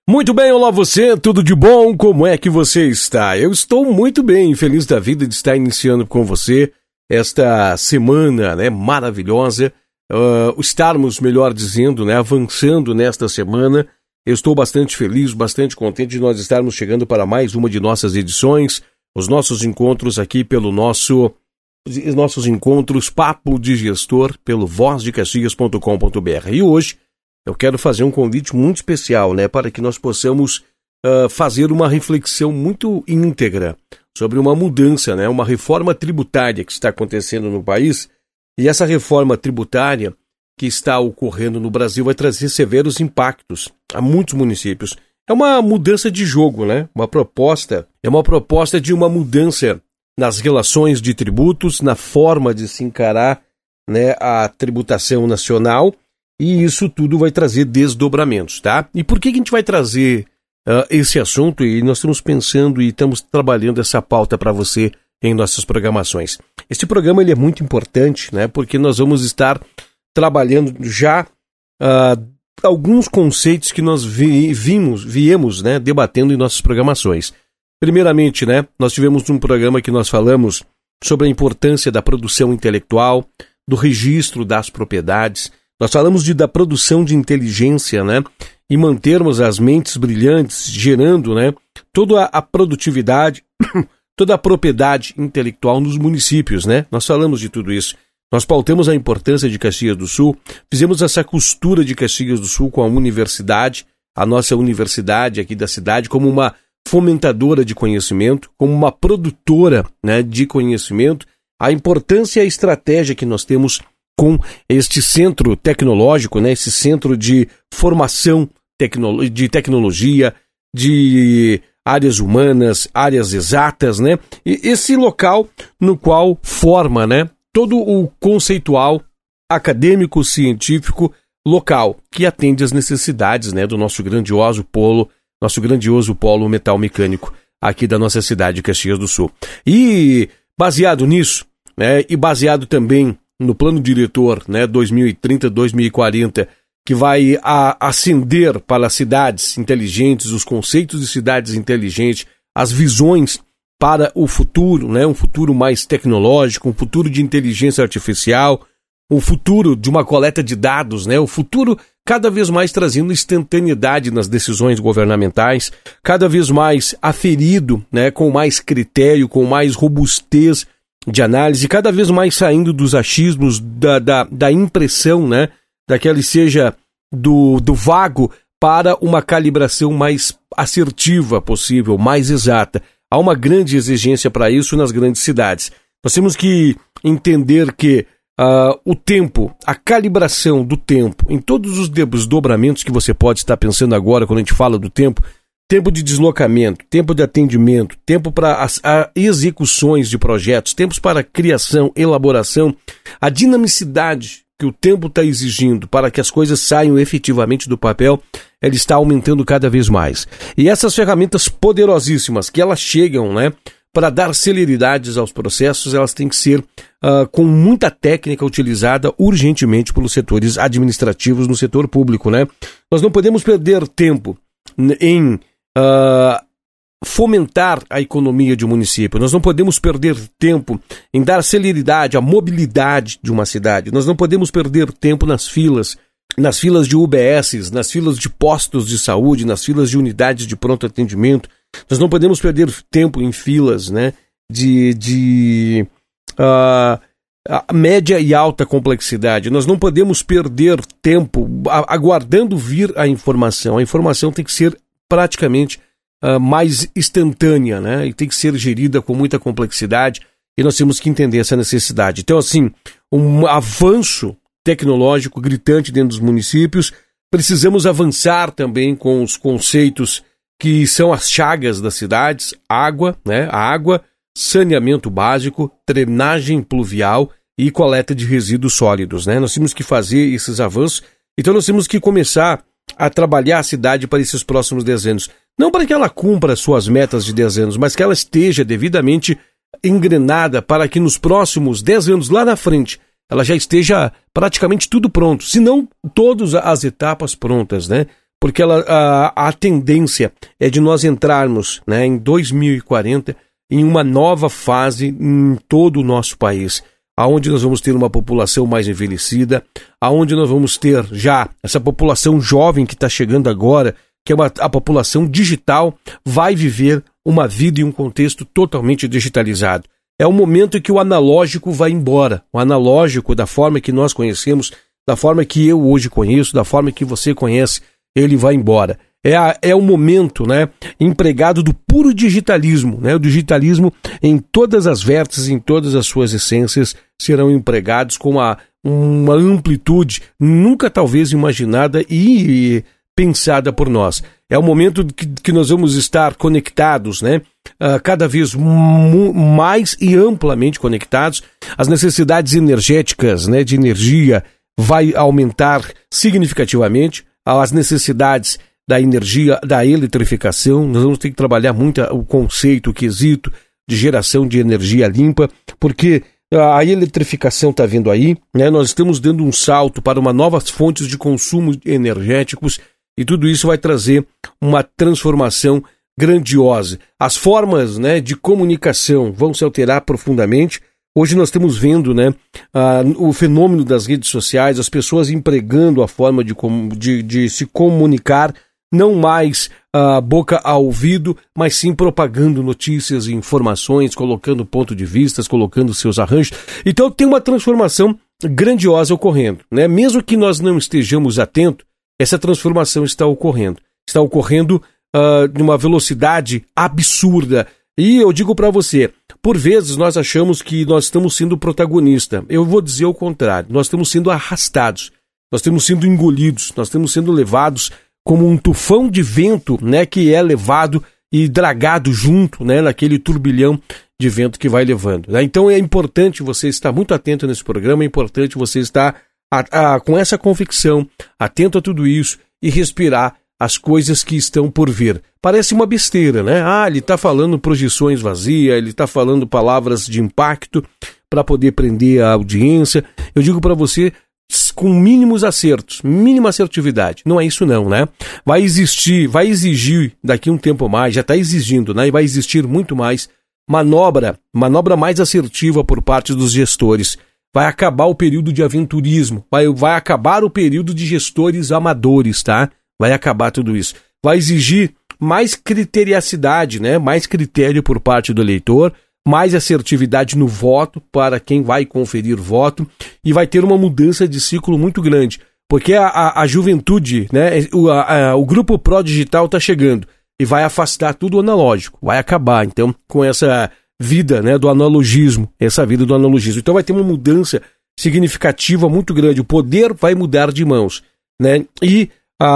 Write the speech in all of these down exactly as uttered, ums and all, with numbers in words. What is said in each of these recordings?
Muito bem, olá você, tudo de bom? Como é que você está? Eu estou muito bem, feliz da vida de estar iniciando com você esta semana, né, maravilhosa, uh, estarmos, melhor dizendo, né, avançando nesta semana. Eu estou bastante feliz, bastante contente de nós estarmos chegando para mais uma de nossas edições, os nossos encontros aqui pelo nosso, nossos encontros Papo de Gestor pelo voz de caxias ponto com ponto b r. E hoje eu quero fazer um convite muito especial, né, para que nós possamos uh, fazer uma reflexão muito íntegra sobre uma mudança, né, uma reforma tributária que está acontecendo no país. E essa reforma tributária que está ocorrendo no Brasil vai trazer severos impactos a muitos municípios. É uma mudança de jogo, né? Uma proposta, é uma proposta de uma mudança nas relações de tributos, na forma de se encarar, né, a tributação nacional. E isso tudo vai trazer desdobramentos, tá? E por que que a gente vai trazer uh, esse assunto? E nós estamos pensando e estamos trabalhando essa pauta para você em nossas programações. Este programa ele é muito importante, né? Porque nós vamos estar trabalhando já uh, alguns conceitos que nós vi, vimos, viemos, né, debatendo em nossas programações. Primeiramente, né, nós tivemos um programa que nós falamos sobre a importância da produção intelectual, do registro das propriedades. Nós falamos de, da produção de inteligência, né? E mantermos as mentes brilhantes, gerando, né, toda a produtividade, toda a propriedade intelectual nos municípios, né? Nós falamos de tudo isso. Nós pautamos a importância de Caxias do Sul, fizemos essa costura de Caxias do Sul com a universidade, a nossa universidade aqui da cidade, como uma fomentadora de conhecimento, como uma produtora, né, de conhecimento, a importância e a estratégia que nós temos com este centro tecnológico, né, esse centro de formação tecno- de tecnologia, de áreas humanas, áreas exatas, né, e esse local no qual forma, né, todo o conceitual acadêmico, científico local, que atende às necessidades, né, do nosso grandioso polo, nosso grandioso polo metal mecânico aqui da nossa cidade de Caxias do Sul. E baseado nisso, né, e baseado também no plano diretor, né, dois mil e trinta a dois mil e quarenta, que vai a, ascender para as cidades inteligentes, os conceitos de cidades inteligentes, as visões para o futuro, né, um futuro mais tecnológico, um futuro de inteligência artificial, um futuro de uma coleta de dados, né, o futuro cada vez mais trazendo instantaneidade nas decisões governamentais, cada vez mais aferido, né, com mais critério, com mais robustez de análise, cada vez mais saindo dos achismos, da, da, da impressão, né, daquela seja do, do vago, para uma calibração mais assertiva possível, mais exata. Há uma grande exigência para isso nas grandes cidades. Nós temos que entender que uh, o tempo, a calibração do tempo, em todos os desdobramentos que você pode estar pensando agora quando a gente fala do tempo, tempo de deslocamento, tempo de atendimento, tempo para as a execuções de projetos, tempos para criação, elaboração, a dinamicidade que o tempo está exigindo para que as coisas saiam efetivamente do papel, ela está aumentando cada vez mais. E essas ferramentas poderosíssimas que elas chegam, né, para dar celeridades aos processos, elas têm que ser uh, com muita técnica utilizada urgentemente pelos setores administrativos no setor público, né? Nós não podemos perder tempo em Uh, fomentar a economia de um município. Nós não podemos perder tempo em dar celeridade à mobilidade de uma cidade. Nós não podemos perder tempo nas filas, nas filas de U B S, nas filas de postos de saúde, nas filas de unidades de pronto atendimento. Nós não podemos perder tempo em filas, né, de, de uh, média e alta complexidade. Nós não podemos perder tempo aguardando vir a informação. A informação tem que ser praticamente uh, mais instantânea, né? E tem que ser gerida com muita complexidade, e nós temos que entender essa necessidade. Então, assim, um avanço tecnológico gritante dentro dos municípios, precisamos avançar também com os conceitos que são as chagas das cidades, água, né? A água, saneamento básico, drenagem pluvial e coleta de resíduos sólidos, né? Nós temos que fazer esses avanços, então nós temos que começar a trabalhar a cidade para esses próximos dez anos. Não para que ela cumpra suas metas de dez anos, mas que ela esteja devidamente engrenada para que nos próximos dez anos lá na frente ela já esteja praticamente tudo pronto, se não todas as etapas prontas, né? porque ela, a, a tendência é de nós entrarmos, né, em dois mil e quarenta em uma nova fase em todo o nosso país, aonde nós vamos ter uma população mais envelhecida, aonde nós vamos ter já essa população jovem que está chegando agora, que é uma, a população digital, vai viver uma vida em um contexto totalmente digitalizado. É o momento em que o analógico vai embora, o analógico da forma que nós conhecemos, da forma que eu hoje conheço, da forma que você conhece, ele vai embora. É, a, é o momento, né, empregado do puro digitalismo, né, o digitalismo em todas as vértices, em todas as suas essências, serão empregados com uma, uma amplitude nunca talvez imaginada e pensada por nós. É o momento que, que nós vamos estar conectados, né, uh, cada vez mais e amplamente conectados. As necessidades energéticas, né, de energia vai aumentar significativamente, as necessidades da energia, da eletrificação. Nós vamos ter que trabalhar muito o conceito, o quesito de geração de energia limpa, porque a eletrificação está vindo aí, né? Nós estamos dando um salto para uma novas fontes de consumo energéticos e tudo isso vai trazer uma transformação grandiosa. As formas, né, de comunicação vão se alterar profundamente. Hoje nós estamos vendo, né, uh, o fenômeno das redes sociais, as pessoas empregando a forma de, de, de se comunicar, não mais uh, boca a ouvido, mas sim propagando notícias e informações, colocando ponto de vista, colocando seus arranjos. Então tem uma transformação grandiosa ocorrendo, né? Mesmo que nós não estejamos atentos, essa transformação está ocorrendo. Está ocorrendo uh, de uma velocidade absurda. E eu digo para você, por vezes nós achamos que nós estamos sendo protagonista. Eu vou dizer o contrário, nós estamos sendo arrastados, nós estamos sendo engolidos, nós estamos sendo levados como um tufão de vento, né, que é levado e dragado junto, né, naquele turbilhão de vento que vai levando. Né? Então é importante você estar muito atento nesse programa, é importante você estar a, a, com essa convicção, atento a tudo isso e respirar as coisas que estão por vir. Parece uma besteira, né? Ah, ele está falando projeções vazias, ele está falando palavras de impacto para poder prender a audiência. Eu digo para você, com mínimos acertos, mínima assertividade. Não é isso não, né? Vai existir, vai exigir daqui um tempo mais, já está exigindo, né? E vai existir muito mais manobra, manobra mais assertiva por parte dos gestores. Vai acabar o período de aventurismo, vai, vai acabar o período de gestores amadores, tá? Vai acabar tudo isso. Vai exigir mais criteriacidade, né? Mais critério por parte do eleitor, mais assertividade no voto para quem vai conferir voto e vai ter uma mudança de ciclo muito grande, porque a, a, a juventude, né? o, a, a, o grupo pró-digital está chegando e vai afastar tudo analógico, vai acabar então com essa vida, né, do analogismo, essa vida do analogismo. Então vai ter uma mudança significativa muito grande, o poder vai mudar de mãos, né? E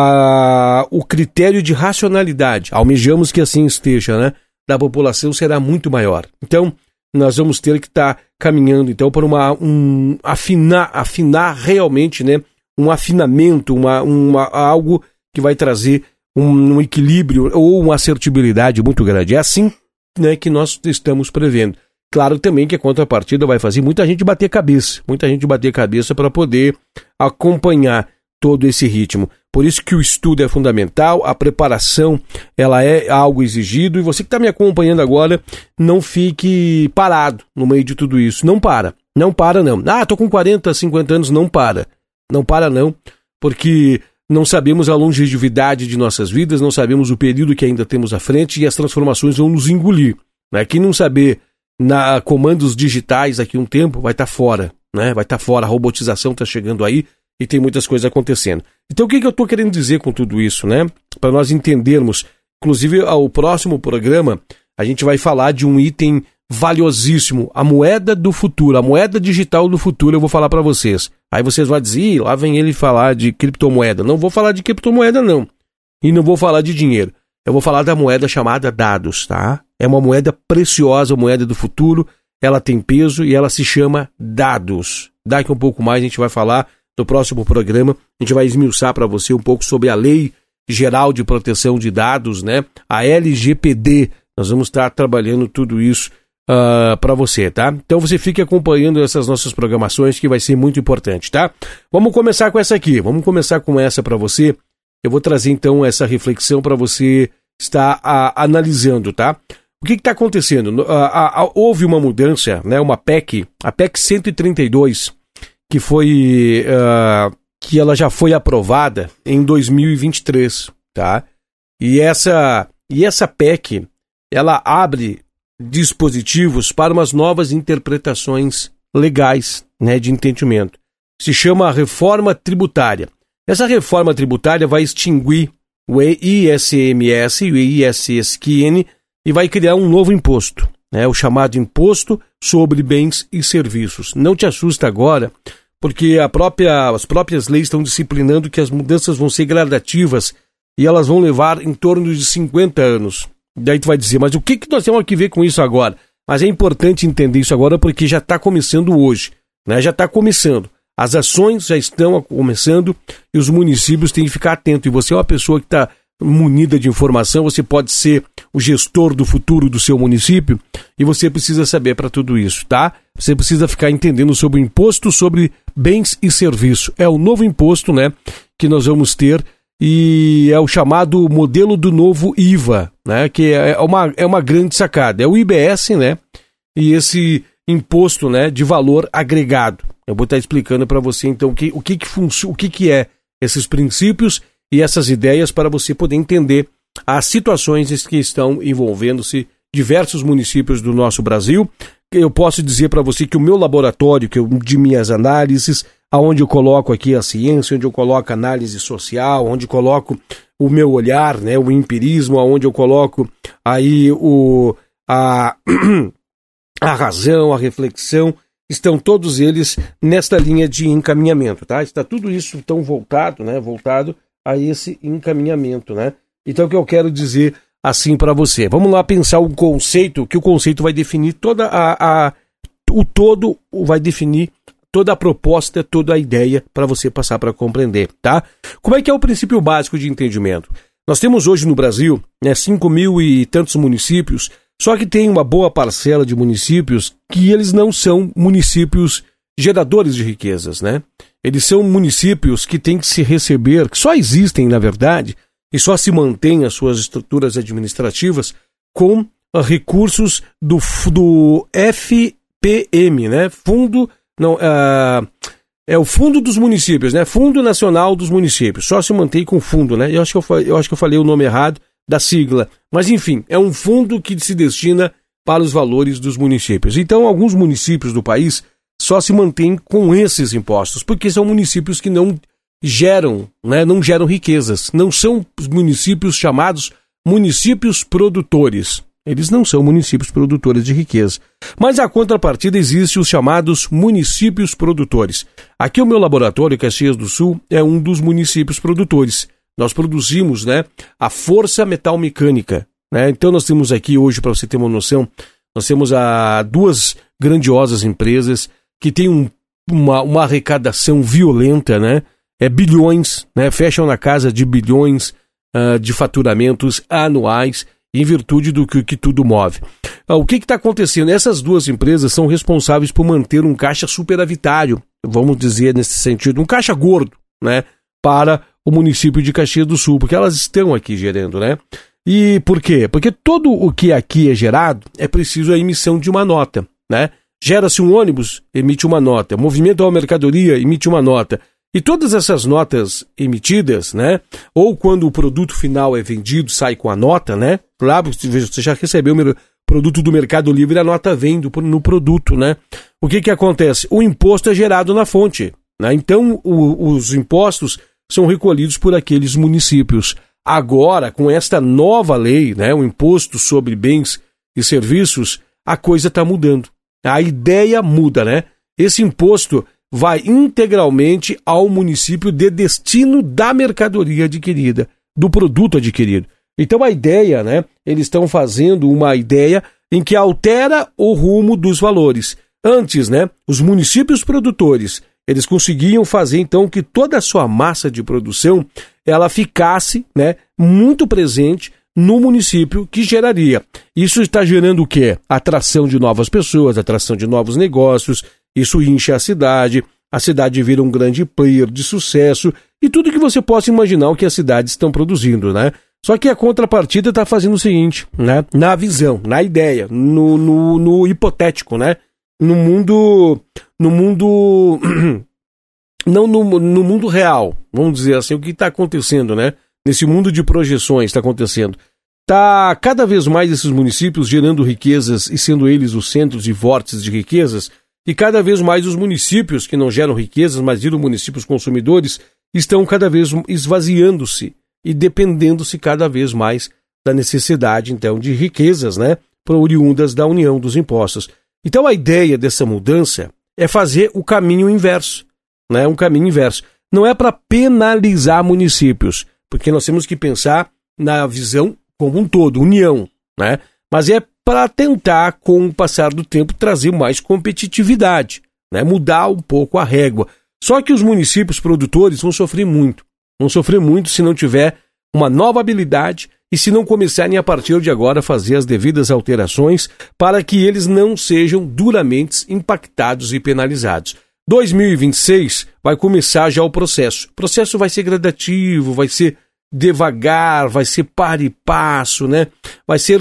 a, o critério de racionalidade, almejamos que assim esteja, né, da população será muito maior. Então, nós vamos ter que estar tá caminhando então para uma, um, afinar, afinar realmente, né, um afinamento, uma, uma, algo que vai trazer um, um equilíbrio ou uma assertibilidade muito grande. É assim, né, que nós estamos prevendo. Claro também que a contrapartida vai fazer muita gente bater cabeça, muita gente bater cabeça para poder acompanhar todo esse ritmo. Por isso que o estudo é fundamental, a preparação ela é algo exigido e você que está me acompanhando agora, não fique parado no meio de tudo isso. Não para, não para não. Ah, estou com quarenta, cinquenta anos, não para. Não para não, porque não sabemos a longevidade de nossas vidas, não sabemos o período que ainda temos à frente e as transformações vão nos engolir. Né? Quem não saber na comandos digitais daqui a um tempo vai estar tá fora, né? Vai estar tá fora, a robotização está chegando aí e tem muitas coisas acontecendo. Então o que, que eu estou querendo dizer com tudo isso, né? Para nós entendermos, inclusive ao próximo programa, a gente vai falar de um item valiosíssimo, a moeda do futuro, a moeda digital do futuro, eu vou falar para vocês. Aí vocês vão dizer, Ih, lá vem ele falar de criptomoeda. Não vou falar de criptomoeda não, e não vou falar de dinheiro. Eu vou falar da moeda chamada dados, tá? É uma moeda preciosa, a moeda do futuro, ela tem peso e ela se chama dados. Daqui um pouco mais a gente vai falar no próximo programa, a gente vai esmiuçar para você um pouco sobre a Lei Geral de Proteção de Dados, né? A L G P D. Nós vamos estar trabalhando tudo isso uh, para você, tá? Então você fique acompanhando essas nossas programações que vai ser muito importante, tá? Vamos começar com essa aqui, vamos começar com essa para você, Eu vou trazer então essa reflexão para você estar a, analisando, tá? O que está acontecendo? A, a, a, houve uma mudança, né? Uma P E C, a P E C cento e trinta e dois, que foi uh, que ela já foi aprovada em dois mil e vinte e três, tá? E essa e essa P E C, ela abre dispositivos para umas novas interpretações legais, né, de entendimento. Se chama reforma tributária. Essa reforma tributária vai extinguir o I S M S e o I S S Q N e vai criar um novo imposto, né, o chamado Imposto sobre Bens e Serviços. Não te assusta agora, porque a própria, as próprias leis estão disciplinando que as mudanças vão ser gradativas e elas vão levar em torno de cinquenta anos. Daí tu vai dizer, mas o que, que nós temos que ver com isso agora? Mas é importante entender isso agora porque já está começando hoje, né? Já está começando. As ações já estão começando e os municípios têm que ficar atentos. E você é uma pessoa que está munida de informação, você pode ser o gestor do futuro do seu município e você precisa saber para tudo isso, tá? Você precisa ficar entendendo sobre o imposto sobre bens e serviços. É o novo imposto, né, que nós vamos ter e é o chamado modelo do novo I V A, né, que é uma, é uma grande sacada. É o I B S, né, e esse imposto, né, de valor agregado. Eu vou estar explicando para você, então, que, o, que, que, func- o que, que é esses princípios e essas ideias para você poder entender as situações que estão envolvendo-se diversos municípios do nosso Brasil. Eu posso dizer para você que o meu laboratório, que eu, de minhas análises, aonde eu coloco aqui a ciência, onde eu coloco a análise social, onde eu coloco o meu olhar, né, o empirismo, aonde eu coloco aí o, a, a razão, a reflexão, estão todos eles nesta linha de encaminhamento, tá? Está tudo isso tão voltado, né, voltado a esse encaminhamento, né? Então o que eu quero dizer assim para você, vamos lá pensar um conceito, que o conceito vai definir toda a, a o todo, vai definir toda a proposta, toda a ideia para você passar para compreender, tá? Como é que é o princípio básico de entendimento? Nós temos hoje no Brasil, né, cinco mil e tantos municípios, só que tem uma boa parcela de municípios que eles não são municípios geradores de riquezas, né? Eles são municípios que têm que se receber, que só existem, na verdade, e só se mantêm as suas estruturas administrativas com uh, recursos do, do F P M, né? Fundo, não, uh, é o Fundo dos Municípios, né? Fundo Nacional dos Municípios. Só se mantém com fundo, né? Eu acho que eu, eu acho que eu falei o nome errado da sigla, mas enfim, é um fundo que se destina para os valores dos municípios. Então, alguns municípios do país só se mantêm com esses impostos, porque são municípios que não geram, né, não geram riquezas, não são municípios chamados municípios produtores. Eles não são municípios produtores de riqueza. Mas a contrapartida existe os chamados municípios produtores. Aqui o meu laboratório, Caxias do Sul, é um dos municípios produtores. Nós produzimos, né, a força metal-mecânica, né? Então nós temos aqui hoje, para você ter uma noção, nós temos a, duas grandiosas empresas que têm um, uma, uma arrecadação violenta, né? É bilhões, né? Fecham na casa de bilhões uh, de faturamentos anuais em virtude do que, que tudo move. Uh, o que está acontecendo? Essas duas empresas são responsáveis por manter um caixa superavitário, vamos dizer nesse sentido, um caixa gordo, né? Para o município de Caxias do Sul, porque elas estão aqui gerando, né? E por quê? Porque todo o que aqui é gerado é preciso a emissão de uma nota, né? Gera-se um ônibus, emite uma nota. Movimenta uma mercadoria, emite uma nota. E todas essas notas emitidas, né? Ou quando o produto final é vendido, sai com a nota, né? Claro, você já recebeu o produto do Mercado Livre, a nota vem do, no produto, né? O que que acontece? O imposto é gerado na fonte, né? Então, o, os impostos são recolhidos por aqueles municípios. Agora, com esta nova lei, né? O imposto sobre bens e serviços, a coisa está mudando. A ideia muda, né? Esse imposto vai integralmente ao município de destino da mercadoria adquirida, do produto adquirido. Então a ideia, né? Eles estão fazendo uma ideia em que altera o rumo dos valores. Antes, né? Os municípios produtores, eles conseguiam fazer então que toda a sua massa de produção, ela ficasse, né? Muito presente no município, que geraria. Isso está gerando o quê? Atração de novas pessoas, atração de novos negócios, isso incha a cidade, a cidade vira um grande player de sucesso e tudo que você possa imaginar o que as cidades estão produzindo, né? Só que a contrapartida está fazendo o seguinte, né? Na visão, na ideia, no, no, no hipotético, né? No mundo... No mundo... não no, no mundo real, vamos dizer assim, o que está acontecendo, né? Nesse mundo de projeções está acontecendo. Está cada vez mais esses municípios gerando riquezas e sendo eles os centros e vórtices de riquezas, e cada vez mais os municípios que não geram riquezas, mas viram municípios consumidores, estão cada vez esvaziando-se e dependendo-se cada vez mais da necessidade, então, de riquezas, né, oriundas da união dos impostos. Então, a ideia dessa mudança é fazer o caminho inverso, né, um caminho inverso. Não é para penalizar municípios, porque nós temos que pensar na visão como um todo, união, né, mas é para tentar, com o passar do tempo, trazer mais competitividade, né, mudar um pouco a régua. Só que os municípios produtores vão sofrer muito. Vão sofrer muito se não tiver uma nova habilidade e se não começarem a partir de agora a fazer as devidas alterações para que eles não sejam duramente impactados e penalizados. dois mil e vinte e seis vai começar já o processo. O processo vai ser gradativo, vai ser devagar, vai ser par e passo, né? Vai ser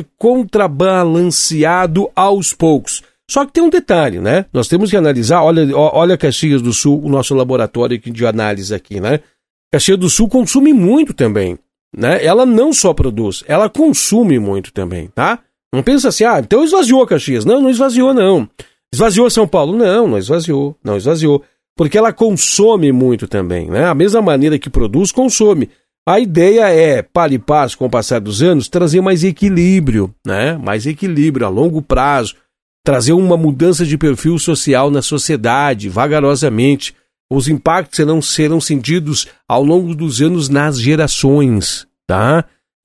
contrabalanceado aos poucos. Só que tem um detalhe, né? Nós temos que analisar, olha, olha Caxias do Sul, o nosso laboratório de análise aqui, né? Caxias do Sul consome muito também, né? Ela não só produz, ela consome muito também, tá? Não pensa assim, ah, então esvaziou Caxias. Não, não esvaziou, não. Esvaziou São Paulo? Não, não esvaziou, não esvaziou. Porque ela consome muito também, né? A mesma maneira que produz, consome. A ideia é, para e passo, com o passar dos anos, trazer mais equilíbrio, né? Mais equilíbrio a longo prazo. Trazer uma mudança de perfil social na sociedade, vagarosamente. Os impactos serão, serão sentidos ao longo dos anos nas gerações, tá?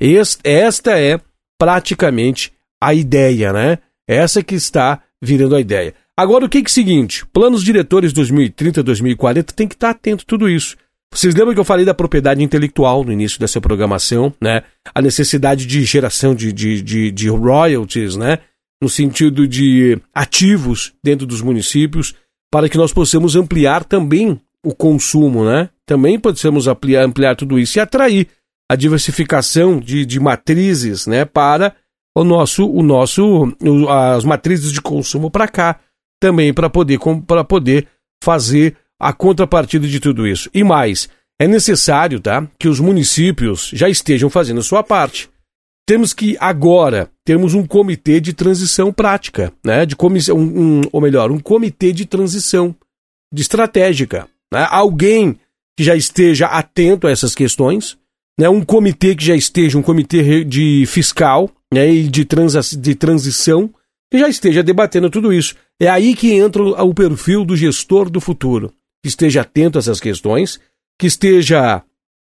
Esta é praticamente a ideia, né? Essa que está virando a ideia. Agora, o que é, que é o seguinte? Planos diretores dois mil e trinta, dois mil e quarenta, tem que estar atento a tudo isso. Vocês lembram que eu falei da propriedade intelectual no início dessa programação, né? A necessidade de geração de, de, de, de royalties, né? No sentido de ativos dentro dos municípios, para que nós possamos ampliar também o consumo, né? Também possamos ampliar, ampliar tudo isso e atrair a diversificação de, de matrizes, né? Para o nosso, o nosso, as matrizes de consumo para cá, também para poder, para poder fazer a contrapartida de tudo isso. E mais, é necessário, tá, que os municípios já estejam fazendo a sua parte. Temos que agora termos um comitê de transição prática, né? De comissão, um, um, ou melhor, um comitê de transição de estratégica, né? Alguém que já esteja atento a essas questões, né? Um comitê que já esteja, um comitê de fiscal, né? E de, trans, de transição, que já esteja debatendo tudo isso. É aí que entra o perfil do gestor do futuro, que esteja atento a essas questões, que esteja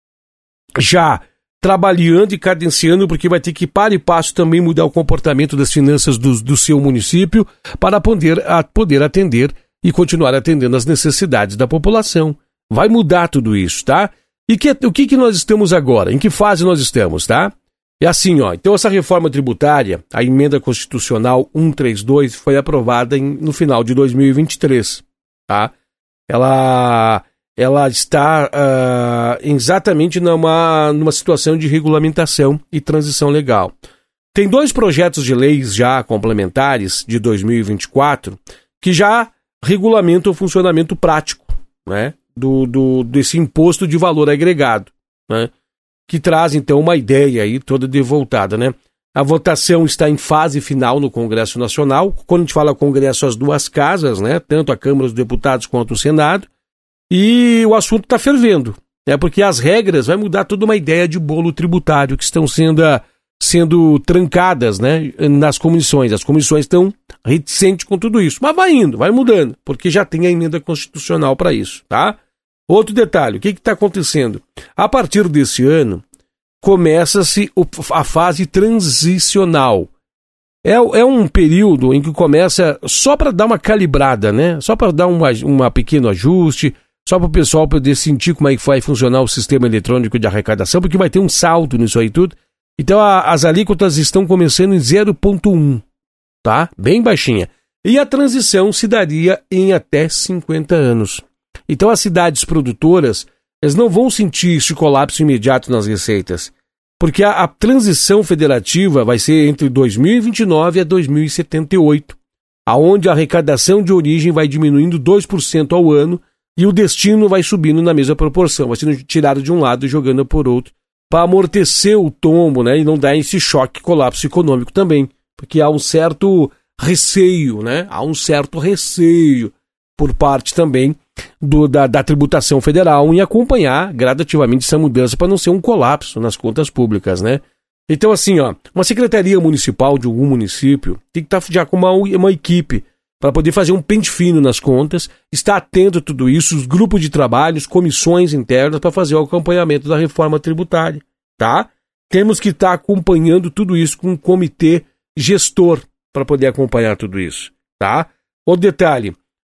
já trabalhando e cadenciando, porque vai ter que, para e passo, também mudar o comportamento das finanças do, do seu município para poder, a, poder atender e continuar atendendo as necessidades da população. Vai mudar tudo isso, tá? E que, o que, que nós estamos agora? Em que fase nós estamos, tá? É assim, ó. Então, essa reforma tributária, a emenda constitucional cento e trinta e dois, foi aprovada em, no final de dois mil e vinte e três, tá? Ela... ela está uh, exatamente numa, numa situação de regulamentação e transição legal. Tem dois projetos de leis já complementares de dois mil e vinte e quatro que já regulamentam o funcionamento prático, né, do, do, desse imposto de valor agregado, né, que traz então uma ideia aí toda de voltada, né? A votação está em fase final no Congresso Nacional. Quando a gente fala Congresso, as duas casas, né, tanto a Câmara dos Deputados quanto o Senado. E o assunto está fervendo, né? Porque as regras vai mudar toda uma ideia de bolo tributário que estão sendo, sendo trancadas, né, nas comissões. As comissões estão reticentes com tudo isso, mas vai indo, vai mudando, porque já tem a emenda constitucional para isso, tá? Outro detalhe, o que está acontecendo? A partir desse ano, começa-se a fase transicional. É, é um período em que começa só para dar uma calibrada, né? Só para dar um uma pequeno ajuste, só para o pessoal poder sentir como é que vai funcionar o sistema eletrônico de arrecadação, porque vai ter um salto nisso aí tudo. Então a, as alíquotas estão começando em zero vírgula um, tá? Bem baixinha. E a transição se daria em até cinquenta anos. Então as cidades produtoras eles não vão sentir esse colapso imediato nas receitas, porque a, a transição federativa vai ser entre dois mil e vinte e nove a dois mil e setenta e oito, aonde a arrecadação de origem vai diminuindo dois por cento ao ano e o destino vai subindo na mesma proporção, vai sendo tirado de um lado e jogando por outro, para amortecer o tombo, né, e não dar esse choque, colapso econômico também, porque há um certo receio, né, há um certo receio por parte também do, da, da tributação federal em acompanhar gradativamente essa mudança para não ser um colapso nas contas públicas, né? Então, assim, ó, uma secretaria municipal de algum município tem que estar já com uma, uma equipe para poder fazer um pente fino nas contas, estar atento a tudo isso, os grupos de trabalho, comissões internas para fazer o acompanhamento da reforma tributária, tá? Temos que estar acompanhando tudo isso com um comitê gestor para poder acompanhar tudo isso, tá? Outro detalhe,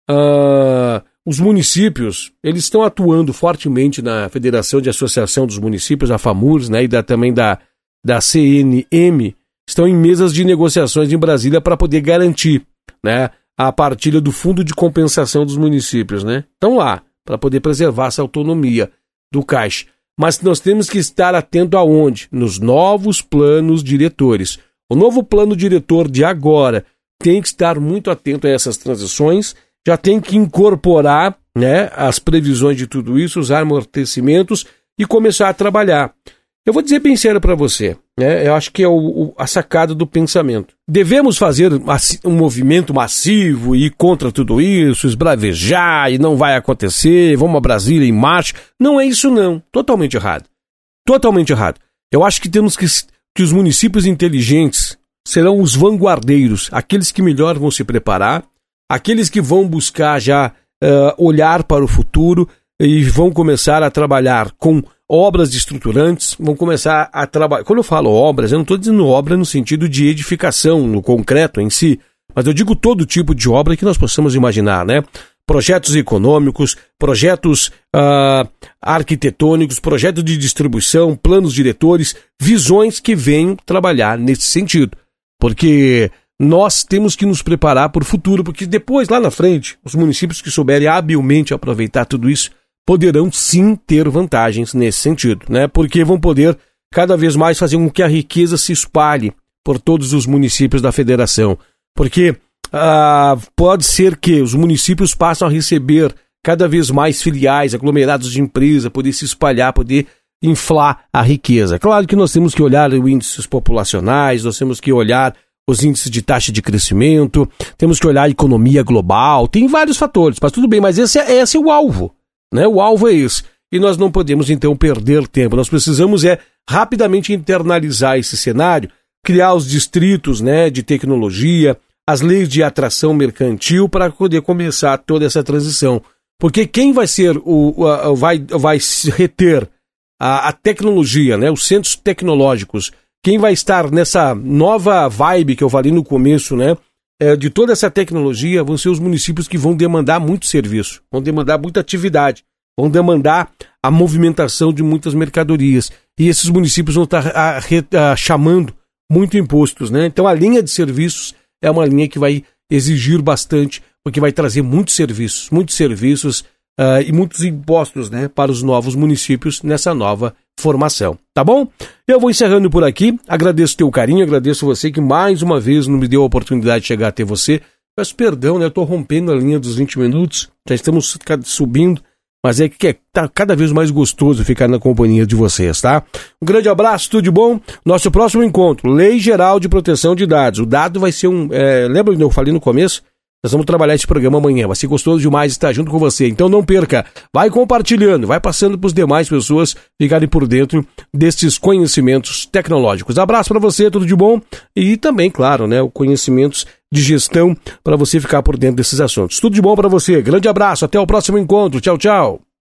uh, os municípios, eles estão atuando fortemente na Federação de Associação dos Municípios, a FAMURS, né, e da, também da, da C N M, estão em mesas de negociações em Brasília para poder garantir, né, a partilha do Fundo de Compensação dos Municípios, né? Estão lá, para poder preservar essa autonomia do Caixa. Mas nós temos que estar atento aonde? Nos novos planos diretores. O novo plano diretor de agora tem que estar muito atento a essas transições, já tem que incorporar, né, as previsões de tudo isso, os amortecimentos e começar a trabalhar. Eu vou dizer bem sério para você, né? Eu acho que é o, o, a sacada do pensamento. Devemos fazer um movimento massivo e ir contra tudo isso, esbravejar e não vai acontecer, vamos a Brasília em marcha. Não é isso não, totalmente errado. Totalmente errado. Eu acho que temos que, que os municípios inteligentes serão os vanguardeiros, aqueles que melhor vão se preparar, aqueles que vão buscar já uh, olhar para o futuro e vão começar a trabalhar com obras estruturantes, vão começar a trabalhar. Quando eu falo obras, eu não estou dizendo obra no sentido de edificação, no concreto em si, mas eu digo todo tipo de obra que nós possamos imaginar, né? Projetos econômicos, projetos uh, arquitetônicos, projetos de distribuição, planos diretores, visões que venham trabalhar nesse sentido. Porque nós temos que nos preparar para o futuro, porque depois, lá na frente, os municípios que souberem habilmente aproveitar tudo isso, poderão sim ter vantagens nesse sentido, né? Porque vão poder cada vez mais fazer com que a riqueza se espalhe por todos os municípios da federação. Porque ah, pode ser que os municípios passem a receber cada vez mais filiais, aglomerados de empresa, poder se espalhar, poder inflar a riqueza. Claro que nós temos que olhar os índices populacionais, nós temos que olhar os índices de taxa de crescimento, temos que olhar a economia global, tem vários fatores, mas tudo bem, mas esse é, esse é o alvo. Né? O alvo é esse. E nós não podemos, então, perder tempo. Nós precisamos é rapidamente internalizar esse cenário, criar os distritos, né, de tecnologia, as leis de atração mercantil para poder começar toda essa transição. Porque quem vai ser o, o vai, vai reter a, a tecnologia, né, os centros tecnológicos, quem vai estar nessa nova vibe que eu falei no começo, né, de toda essa tecnologia, vão ser os municípios que vão demandar muito serviço, vão demandar muita atividade, vão demandar a movimentação de muitas mercadorias. E esses municípios vão estar a, a, a, chamando muito impostos, né? Então a linha de serviços é uma linha que vai exigir bastante, porque vai trazer muitos serviços, muitos serviços uh, e muitos impostos, né, para os novos municípios nessa nova formação, tá bom? Eu vou encerrando por aqui, agradeço o teu carinho, agradeço você que mais uma vez não me deu a oportunidade de chegar até você. Peço perdão, né? Eu tô rompendo a linha dos vinte minutos, já estamos subindo, mas é que é tá cada vez mais gostoso ficar na companhia de vocês, tá? Um grande abraço, tudo de bom. Nosso próximo encontro, Lei Geral de Proteção de Dados. O dado vai ser um... É, lembra que eu falei no começo? Nós vamos trabalhar esse programa amanhã, vai ser gostoso demais estar junto com você, então não perca, vai compartilhando, vai passando para as demais pessoas ficarem por dentro desses conhecimentos tecnológicos. Abraço para você, tudo de bom, e também, claro, né, conhecimentos de gestão para você ficar por dentro desses assuntos. Tudo de bom para você, grande abraço, até o próximo encontro, tchau, tchau.